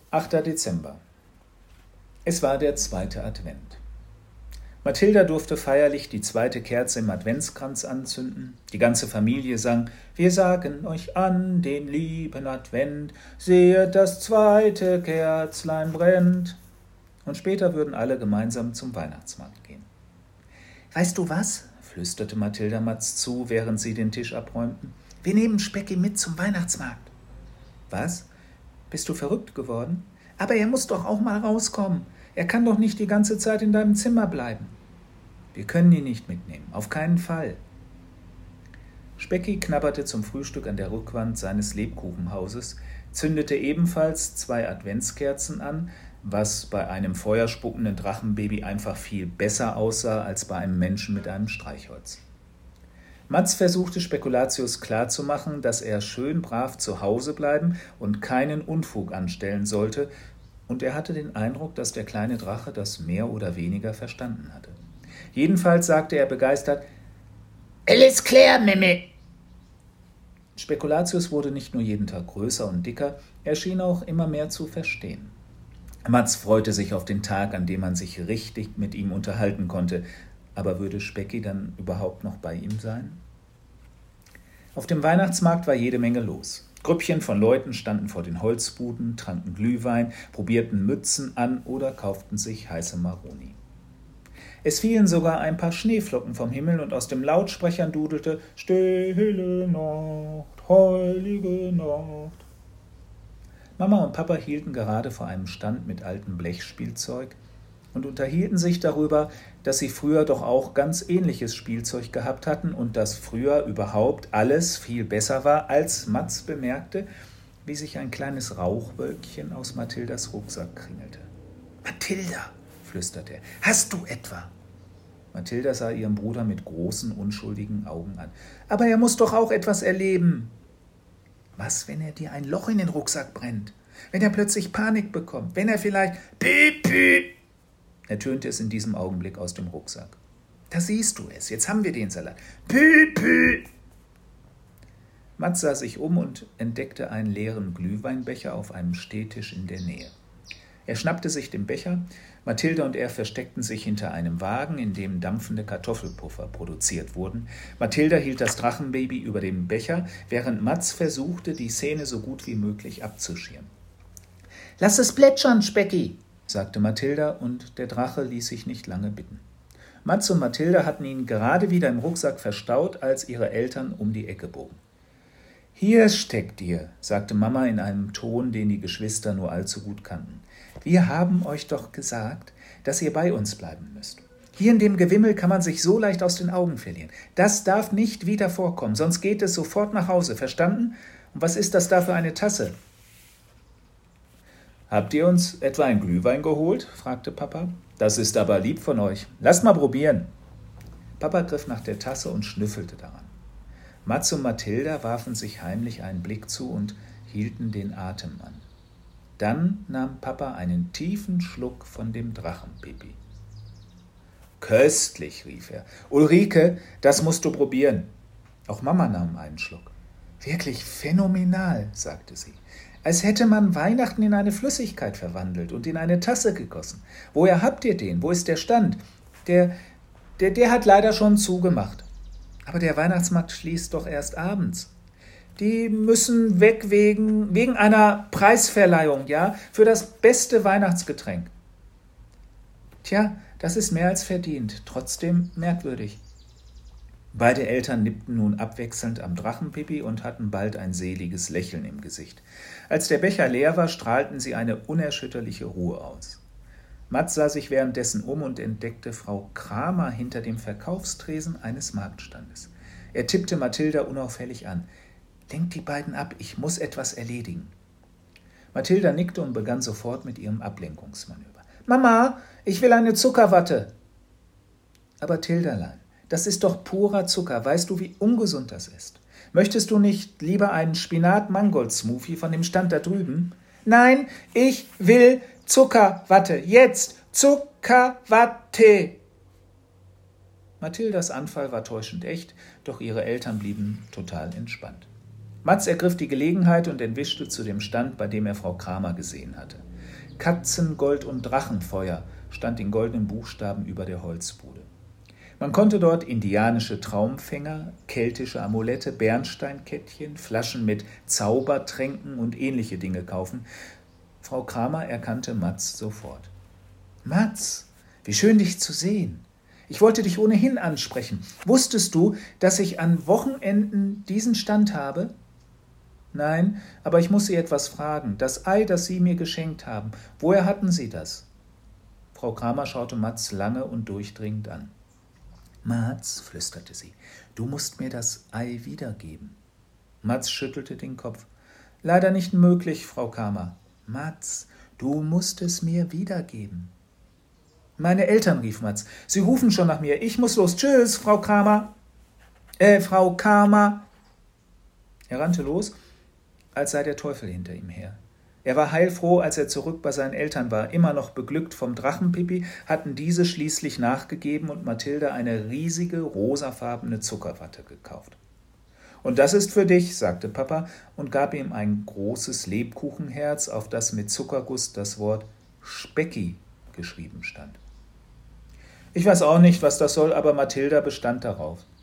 8. Dezember. Es war der 2. Advent. Mathilda durfte feierlich die 2. Kerze im Adventskranz anzünden. Die ganze Familie sang: Wir sagen euch an den lieben Advent, sehet, das 2. Kerzlein brennt. Und später würden alle gemeinsam zum Weihnachtsmarkt gehen. »Weißt du was?«, flüsterte Mathilda Mats zu, während sie den Tisch abräumten. »Wir nehmen Specki mit zum Weihnachtsmarkt.« »Was? Bist du verrückt geworden? Aber er muss doch auch mal rauskommen. Er kann doch nicht die ganze Zeit in deinem Zimmer bleiben.« »Wir können ihn nicht mitnehmen, auf keinen Fall.« Specki knabberte zum Frühstück an der Rückwand seines Lebkuchenhauses, zündete ebenfalls 2 Adventskerzen an, was bei einem feuerspuckenden Drachenbaby einfach viel besser aussah als bei einem Menschen mit einem Streichholz. Mats versuchte Spekulatius klarzumachen, dass er schön brav zu Hause bleiben und keinen Unfug anstellen sollte, und er hatte den Eindruck, dass der kleine Drache das mehr oder weniger verstanden hatte. Jedenfalls sagte er begeistert: »Alles klar, Memme!« Spekulatius wurde nicht nur jeden Tag größer und dicker, er schien auch immer mehr zu verstehen. Mats freute sich auf den Tag, an dem man sich richtig mit ihm unterhalten konnte. Aber würde Specki dann überhaupt noch bei ihm sein? Auf dem Weihnachtsmarkt war jede Menge los. Grüppchen von Leuten standen vor den Holzbuden, tranken Glühwein, probierten Mützen an oder kauften sich heiße Maroni. Es fielen sogar ein paar Schneeflocken vom Himmel und aus den Lautsprechern dudelte: »Stille Nacht, heilige Nacht.« Mama und Papa hielten gerade vor einem Stand mit altem Blechspielzeug und unterhielten sich darüber, dass sie früher doch auch ganz ähnliches Spielzeug gehabt hatten und dass früher überhaupt alles viel besser war, als Mats bemerkte, wie sich ein kleines Rauchwölkchen aus Mathildas Rucksack kringelte. »Mathilda«, flüsterte er, »hast du etwa?« Mathilda sah ihren Bruder mit großen, unschuldigen Augen an. »Aber er muss doch auch etwas erleben.« »Was, wenn er dir ein Loch in den Rucksack brennt? Wenn er plötzlich Panik bekommt? Wenn er vielleicht »Piep, piep«, ertönte es in diesem Augenblick aus dem Rucksack. »Da siehst du es, jetzt haben wir den Salat. Piep, piep.« Mats sah sich um und entdeckte einen leeren Glühweinbecher auf einem Stehtisch in der Nähe. Er schnappte sich den Becher. Mathilda und er versteckten sich hinter einem Wagen, in dem dampfende Kartoffelpuffer produziert wurden. Mathilda hielt das Drachenbaby über dem Becher, während Mats versuchte, die Szene so gut wie möglich abzuschirmen. »Lass es plätschern, Specki«, sagte Mathilda, und der Drache ließ sich nicht lange bitten. Mats und Mathilda hatten ihn gerade wieder im Rucksack verstaut, als ihre Eltern um die Ecke bogen. »Hier steckt ihr«, sagte Mama in einem Ton, den die Geschwister nur allzu gut kannten. »Wir haben euch doch gesagt, dass ihr bei uns bleiben müsst. Hier in dem Gewimmel kann man sich so leicht aus den Augen verlieren. Das darf nicht wieder vorkommen, sonst geht es sofort nach Hause, verstanden? Und was ist das da für eine Tasse?« »Habt ihr uns etwa einen Glühwein geholt?« fragte Papa. »Das ist aber lieb von euch. Lasst mal probieren.« Papa griff nach der Tasse und schnüffelte daran. Mats und Mathilda warfen sich heimlich einen Blick zu und hielten den Atem an. Dann nahm Papa einen tiefen Schluck von dem Drachenpipi. »Köstlich«, rief er. »Ulrike, das musst du probieren.« Auch Mama nahm einen Schluck. »Wirklich phänomenal«, sagte sie. »Als hätte man Weihnachten in eine Flüssigkeit verwandelt und in eine Tasse gegossen. Woher habt ihr den? Wo ist der Stand? Der hat leider schon zugemacht. Aber der Weihnachtsmarkt schließt doch erst abends. Die müssen weg wegen einer Preisverleihung, ja, für das beste Weihnachtsgetränk.« »Tja, das ist mehr als verdient, trotzdem merkwürdig.« Beide Eltern nippten nun abwechselnd am Drachenpipi und hatten bald ein seliges Lächeln im Gesicht. Als der Becher leer war, strahlten sie eine unerschütterliche Ruhe aus. Mats sah sich währenddessen um und entdeckte Frau Kramer hinter dem Verkaufstresen eines Marktstandes. Er tippte Mathilda unauffällig an. »Lenkt die beiden ab, ich muss etwas erledigen.« Mathilda nickte und begann sofort mit ihrem Ablenkungsmanöver. »Mama, ich will eine Zuckerwatte.« »Aber Tilderlein, das ist doch purer Zucker. Weißt du, wie ungesund das ist? Möchtest du nicht lieber einen Spinat-Mangold-Smoothie von dem Stand da drüben?« »Nein, ich will Zuckerwatte. Jetzt Zuckerwatte.« Mathildas Anfall war täuschend echt, doch ihre Eltern blieben total entspannt. Mats ergriff die Gelegenheit und entwischte zu dem Stand, bei dem er Frau Kramer gesehen hatte. Katzengold und Drachenfeuer stand in goldenen Buchstaben über der Holzbude. Man konnte dort indianische Traumfänger, keltische Amulette, Bernsteinkettchen, Flaschen mit Zaubertränken und ähnliche Dinge kaufen. Frau Kramer erkannte Matz sofort. »Matz, wie schön, dich zu sehen. Ich wollte dich ohnehin ansprechen. Wusstest du, dass ich an Wochenenden diesen Stand habe?« »Nein, aber ich muss Sie etwas fragen. Das Ei, das Sie mir geschenkt haben, woher hatten Sie das?« Frau Kramer schaute Matz lange und durchdringend an. »Matz«, flüsterte sie, »du musst mir das Ei wiedergeben.« Matz schüttelte den Kopf. »Leider nicht möglich, Frau Kramer.« »Matz, du musst es mir wiedergeben.« »Meine Eltern«, rief Matz. »Sie rufen schon nach mir. Ich muss los. Tschüss, Frau Kramer.« Frau Kramer.« Er rannte los, als sei der Teufel hinter ihm her. Er war heilfroh, als er zurück bei seinen Eltern war. Immer noch beglückt vom Drachenpipi hatten diese schließlich nachgegeben und Mathilde eine riesige, rosafarbene Zuckerwatte gekauft. »Und das ist für dich«, sagte Papa und gab ihm ein großes Lebkuchenherz, auf das mit Zuckerguss das Wort »Specki« geschrieben stand. Ich weiß auch nicht, was das soll, aber Mathilda bestand darauf.